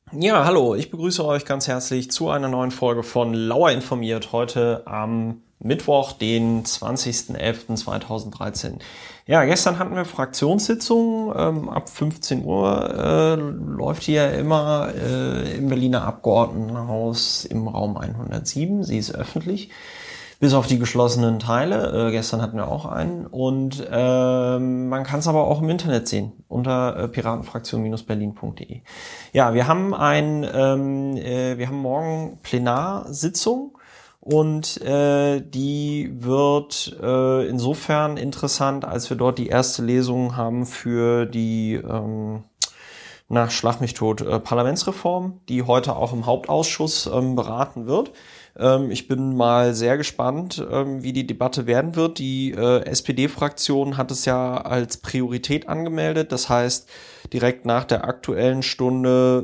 Ja, hallo, ich begrüße euch ganz herzlich zu einer neuen Folge von Lauer informiert, heute am Mittwoch, den 20.11.2013. Ja, gestern hatten wir Fraktionssitzung, ab 15 Uhr läuft hier immer im Berliner Abgeordnetenhaus im Raum 107, sie ist öffentlich. Bis auf die geschlossenen Teile. Gestern hatten wir auch einen. Und man kann es aber auch im Internet sehen unter piratenfraktion-berlin.de. Ja, wir haben wir haben morgen Plenarsitzung und die wird insofern interessant, als wir dort die erste Lesung haben für die nach Schlag mich tot Parlamentsreform, die heute auch im Hauptausschuss beraten wird. Ich bin mal sehr gespannt, wie die Debatte werden wird. Die SPD-Fraktion hat es ja als Priorität angemeldet. Das heißt, direkt nach der Aktuellen Stunde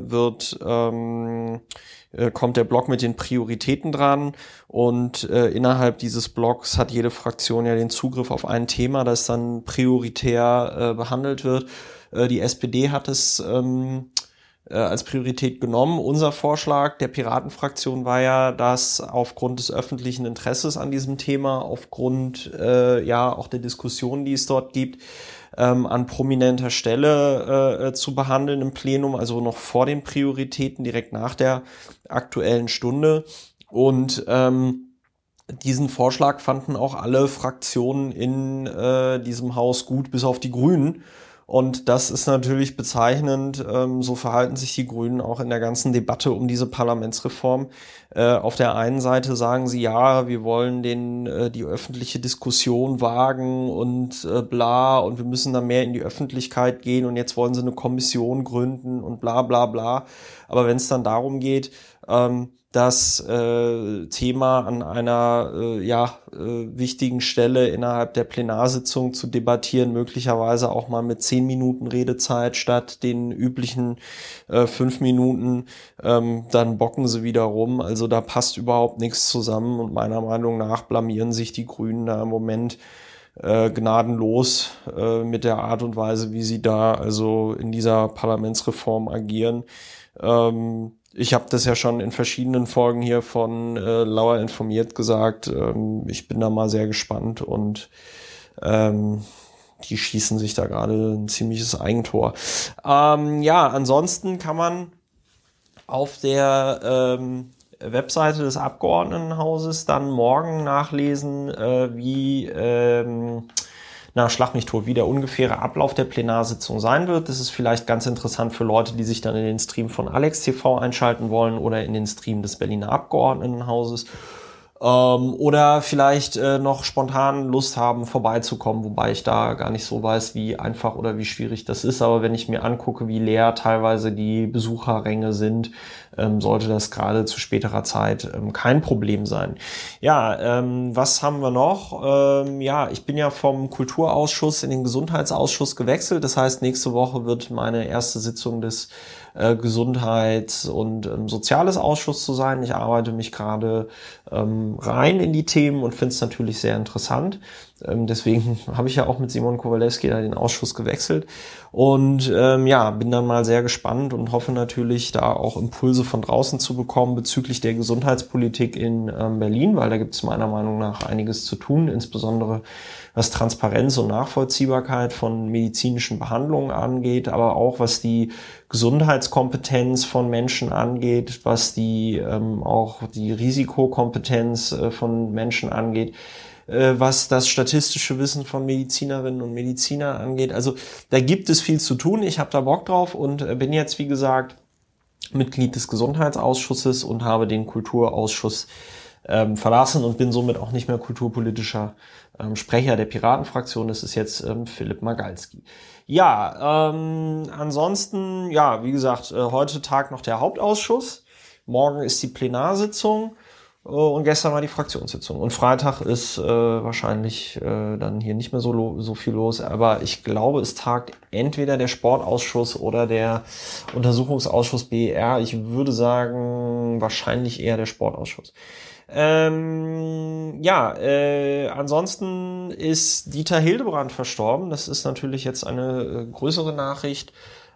kommt der Block mit den Prioritäten dran. Und innerhalb dieses Blocks hat jede Fraktion ja den Zugriff auf ein Thema, das dann prioritär behandelt wird. Die SPD hat es als Priorität genommen. Unser Vorschlag der Piratenfraktion war ja, dass aufgrund des öffentlichen Interesses an diesem Thema, aufgrund auch der Diskussion, die es dort gibt, an prominenter Stelle zu behandeln im Plenum, also noch vor den Prioritäten, direkt nach der Aktuellen Stunde. Und diesen Vorschlag fanden auch alle Fraktionen in diesem Haus gut, bis auf die Grünen. Und das ist natürlich bezeichnend. So verhalten sich die Grünen auch in der ganzen Debatte um diese Parlamentsreform. Auf der einen Seite sagen sie, ja, wir wollen die öffentliche Diskussion wagen und bla, und wir müssen da mehr in die Öffentlichkeit gehen, und jetzt wollen sie eine Kommission gründen und bla bla bla. Aber wenn es dann darum geht, das Thema an einer wichtigen Stelle innerhalb der Plenarsitzung zu debattieren, möglicherweise auch mal mit 10 Minuten Redezeit statt den üblichen 5 Minuten, dann bocken sie wieder rum. Also da passt überhaupt nichts zusammen, und meiner Meinung nach blamieren sich die Grünen da im Moment gnadenlos mit der Art und Weise, wie sie da also in dieser Parlamentsreform agieren. Ich habe das ja schon in verschiedenen Folgen hier von Lauer informiert gesagt. Ich bin da mal sehr gespannt, und die schießen sich da gerade ein ziemliches Eigentor. Ansonsten kann man auf der Webseite des Abgeordnetenhauses dann morgen nachlesen, Schlag mich tot, wie der ungefähre Ablauf der Plenarsitzung sein wird. Das ist vielleicht ganz interessant für Leute, die sich dann in den Stream von Alex TV einschalten wollen oder in den Stream des Berliner Abgeordnetenhauses. Oder vielleicht noch spontan Lust haben, vorbeizukommen, wobei ich da gar nicht so weiß, wie einfach oder wie schwierig das ist. Aber wenn ich mir angucke, wie leer teilweise die Besucherränge sind, sollte das gerade zu späterer Zeit kein Problem sein. Ja, was haben wir noch? Ich bin ja vom Kulturausschuss in den Gesundheitsausschuss gewechselt. Das heißt, nächste Woche wird meine erste Sitzung des Gesundheits- und Soziales Ausschuss zu sein. Ich arbeite mich gerade rein in die Themen und finde es natürlich sehr interessant. Deswegen habe ich ja auch mit Simon Kowalewski da den Ausschuss gewechselt, und bin dann mal sehr gespannt und hoffe natürlich, da auch Impulse von draußen zu bekommen bezüglich der Gesundheitspolitik in Berlin, weil da gibt es meiner Meinung nach einiges zu tun, insbesondere was Transparenz und Nachvollziehbarkeit von medizinischen Behandlungen angeht, aber auch was die Gesundheitskompetenz von Menschen angeht, was auch die Risikokompetenz von Menschen angeht, was das statistische Wissen von Medizinerinnen und Medizinern angeht. Also da gibt es viel zu tun. Ich habe da Bock drauf und bin jetzt, wie gesagt, Mitglied des Gesundheitsausschusses und habe den Kulturausschuss verlassen und bin somit auch nicht mehr kulturpolitischer Sprecher der Piratenfraktion. Das ist jetzt Philipp Magalski. Ja, ansonsten, ja, wie gesagt, heute Tag noch der Hauptausschuss. Morgen ist die Plenarsitzung. Und gestern war die Fraktionssitzung. Und Freitag ist wahrscheinlich dann hier nicht mehr so viel los. Aber ich glaube, es tagt entweder der Sportausschuss oder der Untersuchungsausschuss BER. Ich würde sagen, wahrscheinlich eher der Sportausschuss. Ansonsten ist Dieter Hildebrand verstorben. Das ist natürlich jetzt eine größere Nachricht.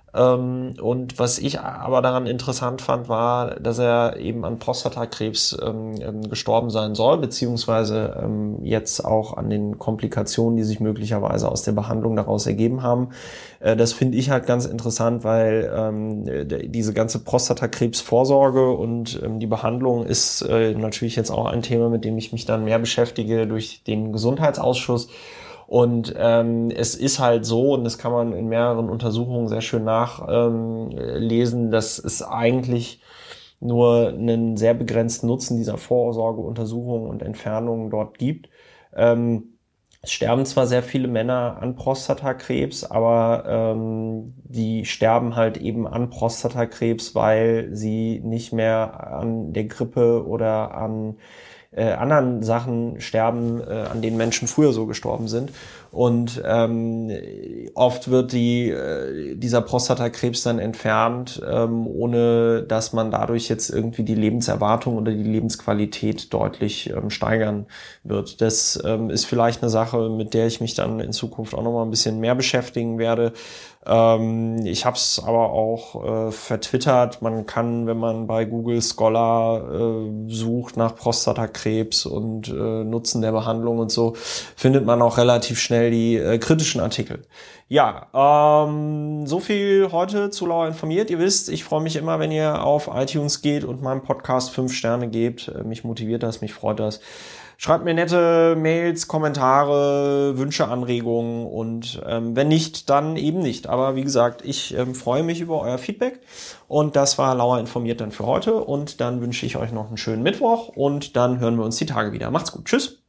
Und was ich aber daran interessant fand, war, dass er eben an Prostatakrebs gestorben sein soll, beziehungsweise jetzt auch an den Komplikationen, die sich möglicherweise aus der Behandlung daraus ergeben haben. Das finde ich halt ganz interessant, weil diese ganze Prostatakrebsvorsorge und die Behandlung ist natürlich jetzt auch ein Thema, mit dem ich mich dann mehr beschäftige durch den Gesundheitsausschuss. Und es ist halt so, und das kann man in mehreren Untersuchungen sehr schön nachlesen, dass es eigentlich nur einen sehr begrenzten Nutzen dieser Vorsorgeuntersuchungen und Entfernungen dort gibt. Es sterben zwar sehr viele Männer an Prostatakrebs, aber die sterben halt eben an Prostatakrebs, weil sie nicht mehr an der Grippe oder an anderen Sachen sterben, an denen Menschen früher so gestorben sind. Und oft wird dieser Prostatakrebs dann entfernt, ohne dass man dadurch jetzt irgendwie die Lebenserwartung oder die Lebensqualität deutlich steigern wird. Das ist vielleicht eine Sache, mit der ich mich dann in Zukunft auch nochmal ein bisschen mehr beschäftigen werde. Ich habe es aber auch vertwittert. Man kann, wenn man bei Google Scholar sucht nach Prostatakrebs und Nutzen der Behandlung und so, findet man auch relativ schnell die kritischen Artikel. Ja, so viel heute zu Lauer informiert. Ihr wisst, ich freue mich immer, wenn ihr auf iTunes geht und meinem Podcast 5 Sterne gebt. Mich motiviert das, mich freut das. Schreibt mir nette Mails, Kommentare, Wünsche, Anregungen und wenn nicht, dann eben nicht. Aber wie gesagt, ich freue mich über euer Feedback und das war Lauer informiert dann für heute und dann wünsche ich euch noch einen schönen Mittwoch und dann hören wir uns die Tage wieder. Macht's gut. Tschüss.